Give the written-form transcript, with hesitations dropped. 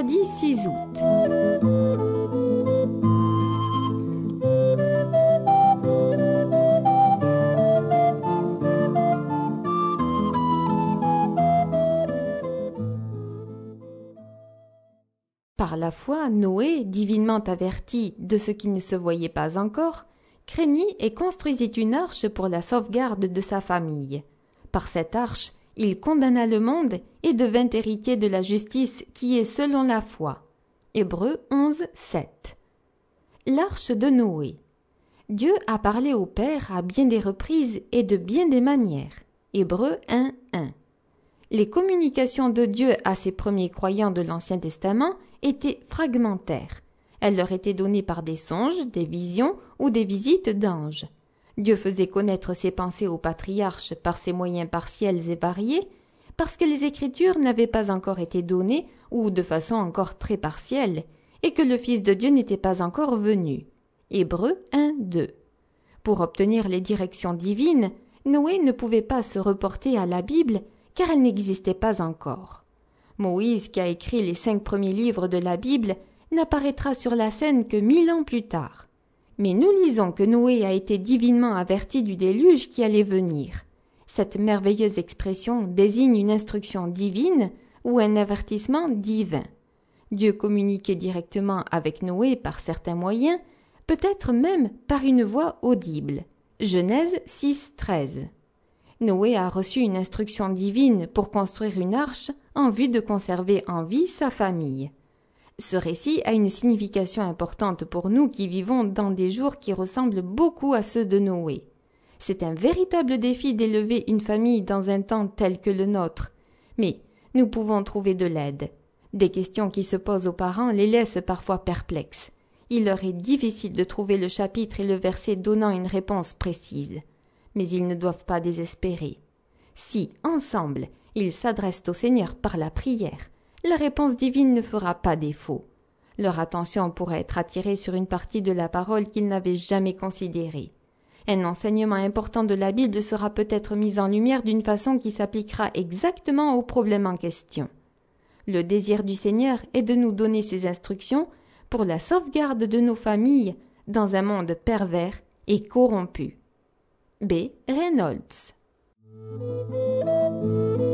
mercredi 6 août. Par la foi, Noé, divinement averti de ce qui ne se voyait pas encore, craignit et construisit une arche pour la sauvegarde de sa famille. Par cette arche, il condamna le monde et devint héritier de la justice qui est selon la foi. Hébreux 11, 7. L'arche de Noé. Dieu a parlé au Père à bien des reprises et de bien des manières. Hébreux 1, 1. Les communications de Dieu à ses premiers croyants de l'Ancien Testament étaient fragmentaires. Elles leur étaient données par des songes, des visions ou des visites d'anges. Dieu faisait connaître ses pensées aux patriarches par ses moyens partiels et variés, parce que les Écritures n'avaient pas encore été données ou de façon encore très partielle, et que le Fils de Dieu n'était pas encore venu. Hébreux 1, 2. Pour obtenir les directions divines, Noé ne pouvait pas se reporter à la Bible, car elle n'existait pas encore. Moïse, qui a écrit les 5 premiers livres de la Bible, n'apparaîtra sur la scène que 1000 ans plus tard. Mais nous lisons que Noé a été divinement averti du déluge qui allait venir. Cette merveilleuse expression désigne une instruction divine ou un avertissement divin. Dieu communiquait directement avec Noé par certains moyens, peut-être même par une voix audible. Genèse 6, 13. Noé a reçu une instruction divine pour construire une arche en vue de conserver en vie sa famille. Ce récit a une signification importante pour nous qui vivons dans des jours qui ressemblent beaucoup à ceux de Noé. C'est un véritable défi d'élever une famille dans un temps tel que le nôtre. Mais nous pouvons trouver de l'aide. Des questions qui se posent aux parents les laissent parfois perplexes. Il leur est difficile de trouver le chapitre et le verset donnant une réponse précise. Mais ils ne doivent pas désespérer. Si, ensemble, ils s'adressent au Seigneur par la prière, la réponse divine ne fera pas défaut. Leur attention pourra être attirée sur une partie de la parole qu'ils n'avaient jamais considérée. Un enseignement important de la Bible sera peut-être mis en lumière d'une façon qui s'appliquera exactement au problème en question. Le désir du Seigneur est de nous donner ses instructions pour la sauvegarde de nos familles dans un monde pervers et corrompu. B. Reynolds.